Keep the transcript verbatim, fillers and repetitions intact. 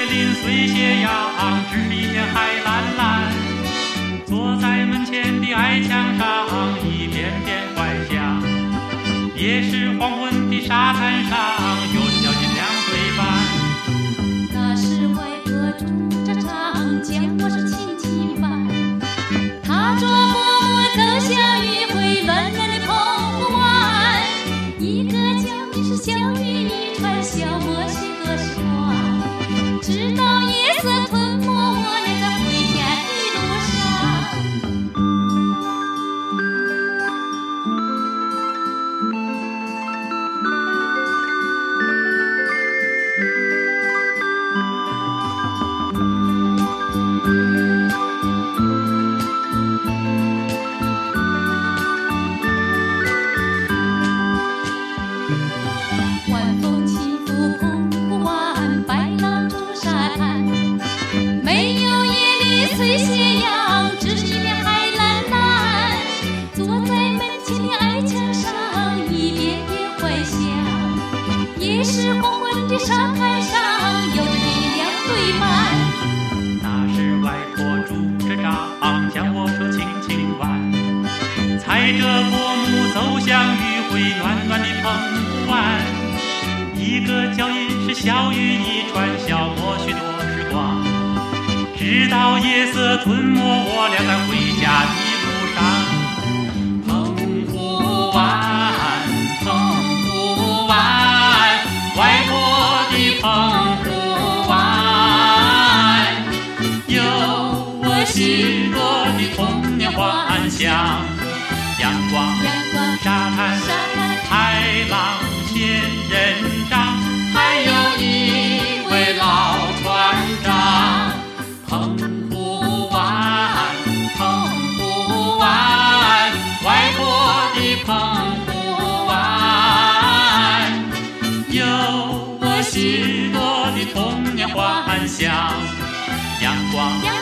林虽斜阳，只是一片海蓝蓝。坐在门前的矮墙上，一遍遍怀想。也是黄昏的沙滩上，有着小军两对半。 那是外婆拄着长枪，我是轻轻伴。她着默默走向余晖暖暖的澎湖湾。一个脚印是小雨一船，消磨许多时光。直到夜色吞没我俩在回家的路上。晚风轻拂澎湖湾，白浪逐沙滩。没有夜里碎斜阳，只是一片海蓝蓝。坐在门前的矮墙上，一遍遍怀想。也是黄昏的沙滩上，有着你两对半。 那是外婆拄着杖，将我手轻轻挽。踩着薄暮走向余晖暖暖的澎湖湾。一个脚印是小雨一船，消磨许多时光。直到夜色吞没我俩在回家的路上。澎湖湾，澎湖湾，外婆的澎湖湾，有我许多的童年幻想。阳光， 阳光， 沙滩， 沙滩， 海浪，仙人掌，还有一位老船长。澎湖湾，澎湖湾，外婆的澎湖湾，有我许多的童年幻想。阳光， 阳